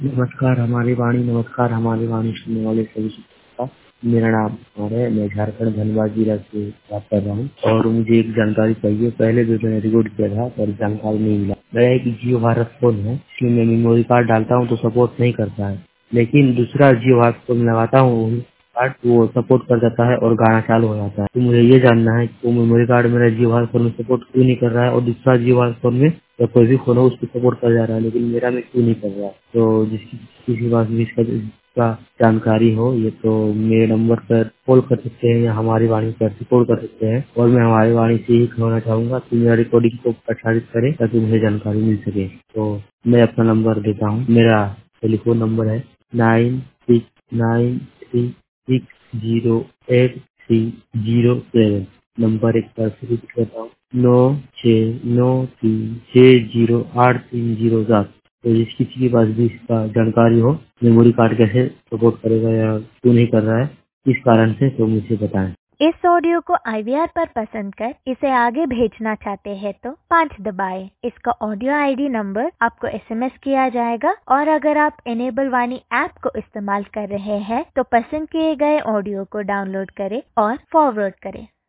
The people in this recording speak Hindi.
नमस्कार हमारी वाणी, नमस्कार हमारी वाणी सुनने वाले सभी श्रोताओं का। मेरा नाम कुमार है। मैं झारखंड धनबाद जिला से बात कर रहा हूँ और मुझे एक जानकारी चाहिए। पहले भी मैंने रिकॉर्ड किया था पर जानकारी नहीं मिला। मेरा एक जियो भारत फोन है, इसमें मैं मेमोरी कार्ड डालता हूँ तो सपोर्ट नहीं करता है, लेकिन दूसरा जियो भारत फोन लगाता हूँ कार्ड वो सपोर्ट कर जाता है और गाना चालू हो जाता है। तो मुझे ये जानना है कि वो मेमोरी कार्ड मेरा जियो भारत फोन में सपोर्ट क्यों नहीं कर रहा है और दूसरा जियो भारत फोन में या कोई भी फोन हो उसको सपोर्ट कर जा रहा है, लेकिन मेरा में क्यों नहीं कर रहा है। तो जिसकी किसी पास भी इसका जानकारी हो ये तो मेरे नंबर पर कॉल कर सकते हैं या हमारी वाणी पर कॉल कर सकते हैं। और मैं हमारी वाणी से ही कहना चाहूंगा कि मेरा रिकॉर्डिंग को प्रसारित करें ताकि मुझे जानकारी मिल सके। तो मैं अपना नंबर देता हूँ। मेरा टेलीफोन नंबर है 9693608307। नंबर एक बार फिर रिपीट करता हूँ, 9693608307। तो जिस किसी के पास भी इसका जानकारी हो मेमोरी कार्ड कैसे सपोर्ट करेगा या क्यों नहीं कर रहा है इस कारण से, तो मुझे बताएं। इस ऑडियो को IVR पर पसंद कर इसे आगे भेजना चाहते हैं तो 5 दबाएं। इसका ऑडियो ID नंबर आपको SMS किया जाएगा और अगर आप इनेबल वाणी ऐप को इस्तेमाल कर रहे हैं तो पसंद किए गए ऑडियो को डाउनलोड करें और फॉरवर्ड करें।